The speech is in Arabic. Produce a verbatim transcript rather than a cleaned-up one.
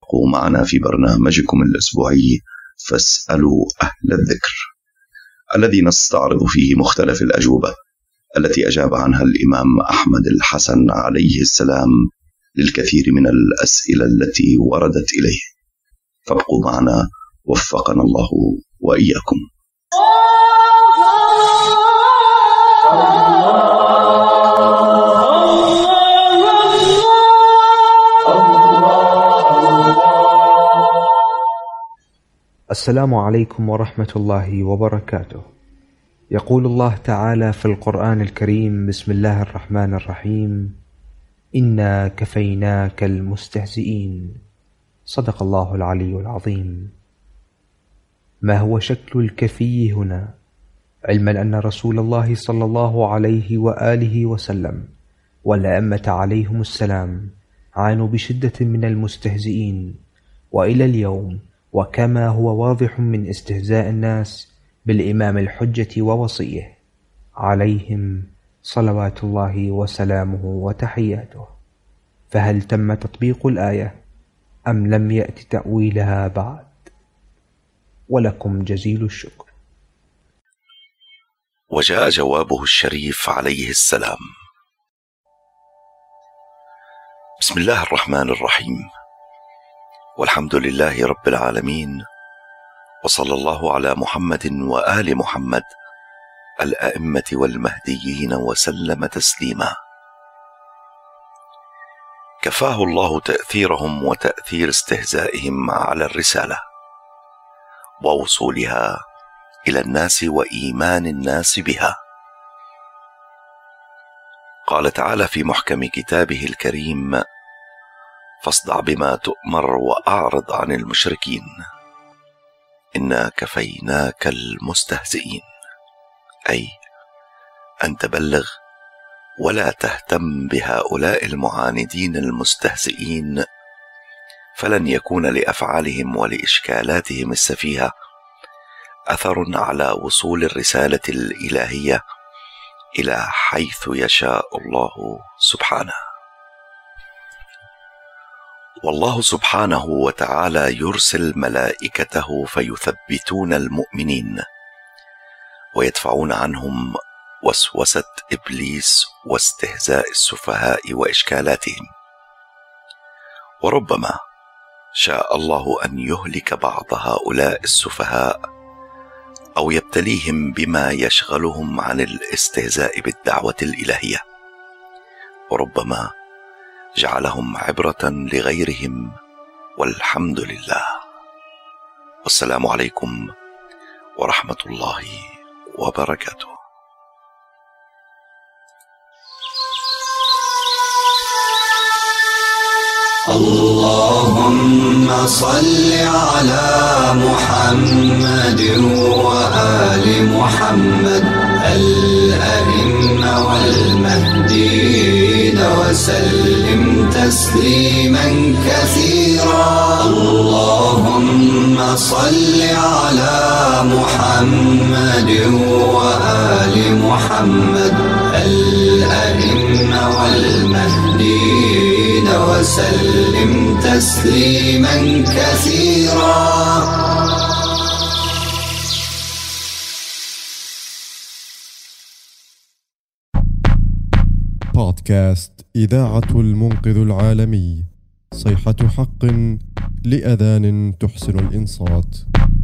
ابقوا معنا في برنامجكم الأسبوعي فاسألوا أهل الذكر، الذي نستعرض فيه مختلف الأجوبة التي أجاب عنها الإمام أحمد الحسن عليه السلام للكثير من الأسئلة التي وردت إليه. فابقوا معنا وفقنا الله وإياكم. السلام عليكم ورحمة الله وبركاته. يقول الله تعالى في القرآن الكريم: بسم الله الرحمن الرحيم، إنا كفيناك المستهزئين. صدق الله العلي العظيم. ما هو شكل الكفي هنا؟ علما أن رسول الله صلى الله عليه وآله وسلم والأئمة عليهم السلام عانوا بشدة من المستهزئين، وإلى اليوم وكما هو واضح من استهزاء الناس بالإمام الحجة ووصيه عليهم صلوات الله وسلامه وتحياته، فهل تم تطبيق الآية أم لم يأت تأويلها بعد؟ ولكم جزيل الشكر. وجاء جوابه الشريف عليه السلام: بسم الله الرحمن الرحيم، والحمد لله رب العالمين، وصلى الله على محمد وآل محمد الأئمة والمهديين وسلم تسليما. كفاه الله تأثيرهم وتأثير استهزائهم على الرسالة ووصولها إلى الناس وإيمان الناس بها. قال تعالى في محكم كتابه الكريم: فاصدع بما تؤمر وأعرض عن المشركين إنا كفيناك المستهزئين، أي أن تبلغ ولا تهتم بهؤلاء المعاندين المستهزئين، فلن يكون لأفعالهم ولإشكالاتهم السفيهة أثر على وصول الرسالة الإلهية إلى حيث يشاء الله سبحانه. والله سبحانه وتعالى يرسل ملائكته فيثبتون المؤمنين ويدفعون عنهم وسوسة إبليس واستهزاء السفهاء وإشكالاتهم. وربما شاء الله أن يهلك بعض هؤلاء السفهاء أو يبتليهم بما يشغلهم عن الاستهزاء بالدعوة الإلهية، وربما جعلهم عبرة لغيرهم، والحمد لله. والسلام عليكم ورحمة الله وبركاته. اللهم صل على محمد وآل محمد الأئمة والمهديين وسلم تسليما كثيرا. اللهم صل على محمد وآل محمد الأئمة والمهديين وسلم تسليما كثيرا. بودكاست إذاعة المنقذ العالمي، صيحة حق لأذان تحسن الإنصات.